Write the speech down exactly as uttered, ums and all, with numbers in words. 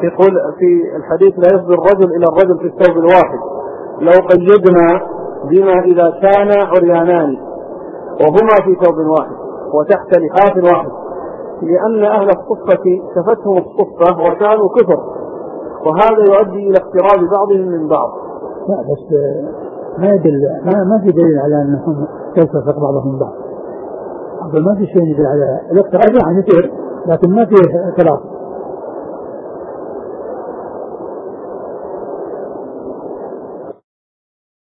يقول في الحديث لا يفضي الرجل إلى الرجل في الثوب الواحد، لو قيدنا بما إذا كان عريانان وهما في ثوب واحد وتحت لحاف واحد، لأن أهل الصفة كفتهم الصفة وكانوا كفر، وهذا يؤدي إلى اقتراب بعضهم من بعض. لا بس ما يدل ما, ما في دليل على أنهم يلتصق بعضهم بعض، ما في شيء يدل على الاقتراب، يعني كثير لكن ما فيه ثلاث.